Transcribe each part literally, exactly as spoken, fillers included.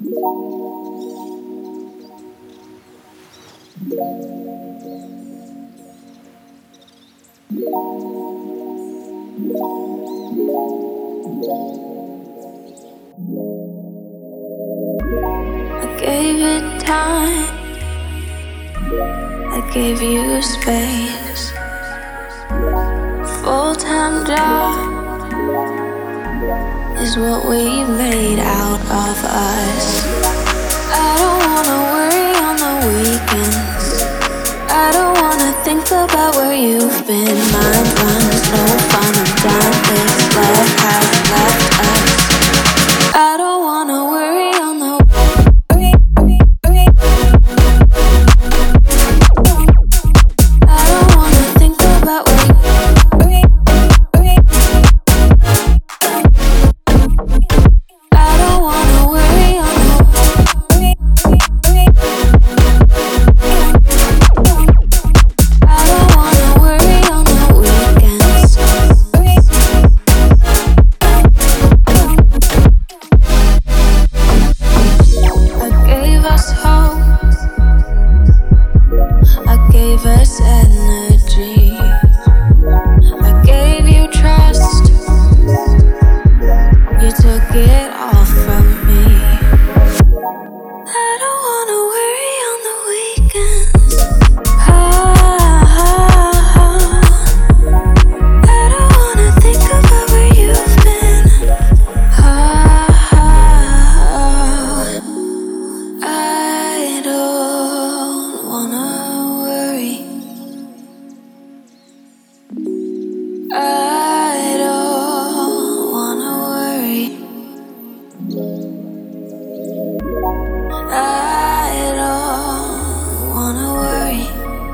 I gave it time, I gave you space. Full-time job is what we made out of us. I don't wanna worry on the weekends. I don't wanna think about where you've been. Mind runs, no fun, I'm done. This love has left us. I don't wanna worry on the I don't wanna think about where I don't wanna worry on the I don't wanna worry on the weekends. I gave us hope, I gave us energy, I gave you trust, you took it all from me. I don't wanna worry on the weekends. Ah, I don't wanna think about where you've been. Ah, I don't wanna worry. I don't wanna worry. I don't wanna worry.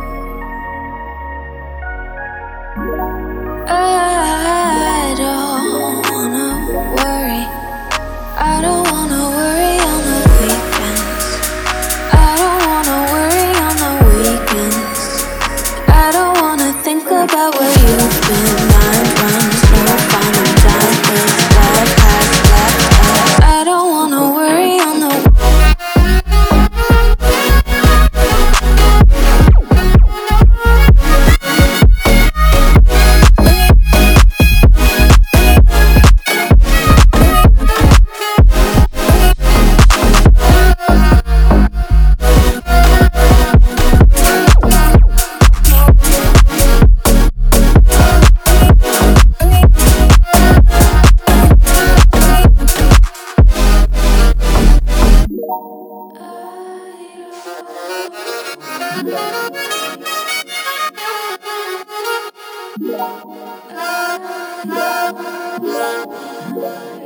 I don't wanna worry. I don't wanna worry on the weekends. I don't wanna worry on the weekends. I don't wanna think about where you've been. Mind runs, no fun, I'm done. This love has left us. I don't wanna worry on the I